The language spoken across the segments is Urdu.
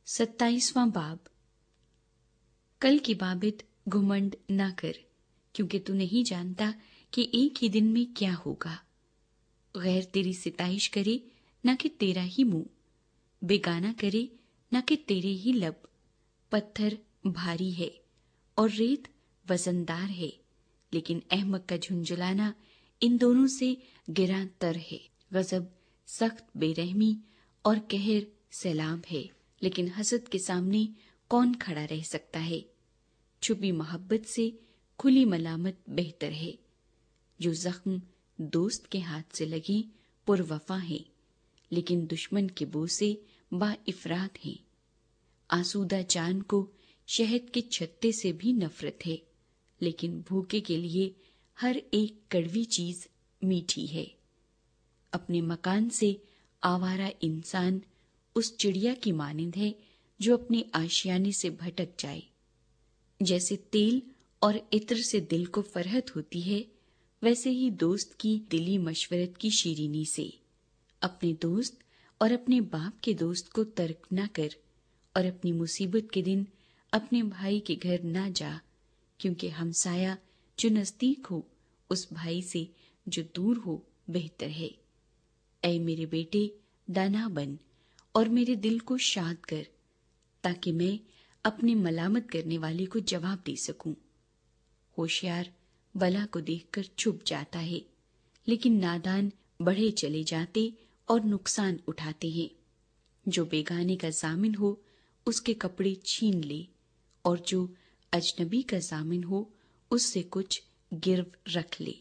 27واں باب۔ کل کی بابت گھمنڈ نہ کر، کیونکہ تو نہیں جانتا کہ ایک ہی دن میں کیا ہوگا۔ غیر تیری ستائش کرے نہ کہ تیرا ہی منہ، بیگانہ کرے نہ کہ تیرے ہی لب۔ پتھر بھاری ہے اور ریت وزندار ہے، لیکن احمق کا جھنجھلانا ان دونوں سے گراں تر ہے۔ غضب سخت بے رحمی اور قہر سیلاب ہے، لیکن حسد کے سامنے کون کھڑا رہ سکتا ہے؟ چھپی محبت سے کھلی ملامت بہتر ہے۔ جو زخم دوست کے ہاتھ سے لگے پر وفا ہے، لیکن دشمن کے بوسے با افراد ہیں۔ آسودہ جان کو شہد کے چھتے سے بھی نفرت ہے، لیکن بھوکے کے لیے ہر ایک کڑوی چیز میٹھی ہے۔ اپنے مکان سے آوارہ انسان اس چڑیا کی مانند ہے جو اپنے آشیانے سے بھٹک جائے۔ جیسے تیل اور عطر سے دل کو فرحت ہوتی ہے، ویسے ہی دوست کی دلی مشورت کی شیرینی سے۔ اپنے دوست اور اپنے باپ کے دوست کو ترک نہ کر، اور اپنی مصیبت کے دن اپنے بھائی کے گھر نہ جا، کیونکہ ہمسایہ جو نزدیک ہو اس بھائی سے جو دور ہو بہتر ہے۔ اے میرے بیٹے، دانا بن اور میرے دل کو شاد کر، تاکہ میں اپنے ملامت کرنے والے کو جواب دے سکوں۔ ہوشیار بلا کو دیکھ کر چھپ جاتا ہے، لیکن نادان بڑھے چلے جاتے اور نقصان اٹھاتے ہیں۔ جو بیگانے کا ضامن ہو اس کے کپڑے چھین لے، اور جو اجنبی کا ضامن ہو اس سے کچھ گرو رکھ لے۔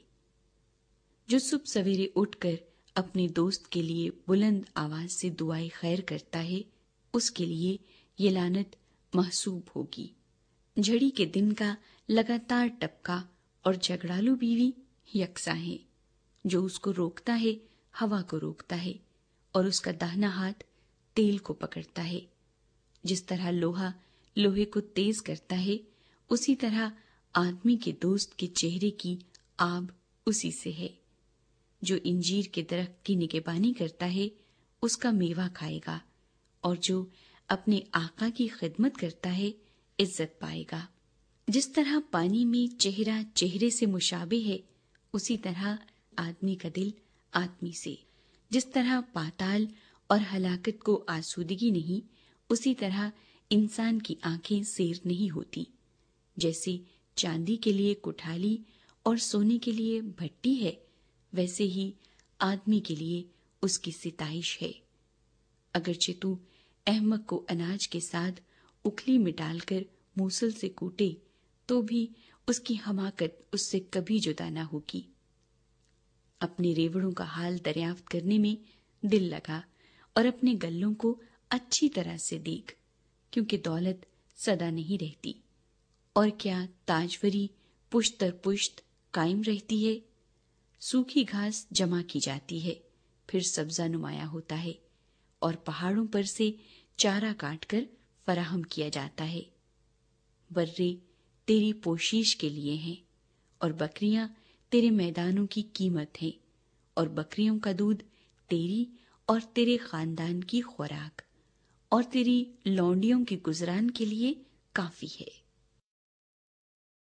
جو صبح سویرے اٹھ کر اپنے دوست کے لیے بلند آواز سے دعائے خیر کرتا ہے، اس کے لیے یہ لعنت محسوب ہوگی۔ جھڑی کے دن کا لگاتار ٹپکا اور جھگڑالو بیوی یکساں ہے۔ جو اس کو روکتا ہے ہوا کو روکتا ہے، اور اس کا داہنا ہاتھ تیل کو پکڑتا ہے۔ جس طرح لوہا لوہے کو تیز کرتا ہے، اسی طرح آدمی کے دوست کے چہرے کی آب اسی سے ہے۔ جو انجیر کے درخت کی نگہبانی کرتا ہے اس کا میوہ کھائے گا، اور جو اپنے آقا کی خدمت کرتا ہے عزت پائے گا۔ جس طرح پانی میں چہرہ چہرے سے مشابہ ہے، اسی طرح آدمی کا دل آدمی سے۔ جس طرح پاتال اور ہلاکت کو آسودگی نہیں، اسی طرح انسان کی آنکھیں سیر نہیں ہوتی۔ جیسے چاندی کے لیے کٹھالی اور سونے کے لیے بھٹی ہے، ویسے ہی آدمی کے لیے اس کی ستائش ہے۔ اگرچہ تو احمق کو اناج کے ساتھ اکھلی میں ڈال کر موصل سے کوٹے، تو بھی اس کی حماقت اس سے کبھی جدا نہ ہوگی۔ اپنے ریوڑوں کا حال دریافت کرنے میں دل لگا، اور اپنے گلوں کو اچھی طرح سے دیکھ، کیونکہ دولت سدا نہیں رہتی۔ اور کیا تاجوری پشت در پشت قائم رہتی ہے؟ سوکھی گھاس جمع کی جاتی ہے، پھر سبزہ نمایاں ہوتا ہے، اور پہاڑوں پر سے چارہ کاٹ کر فراہم کیا جاتا ہے۔ برے تیری پوشیش کے لیے ہیں، اور بکریاں تیرے میدانوں کی قیمت ہیں، اور بکریوں کا دودھ تیری اور تیرے خاندان کی خوراک اور تیری لونڈیوں کے گزران کے لیے کافی ہے۔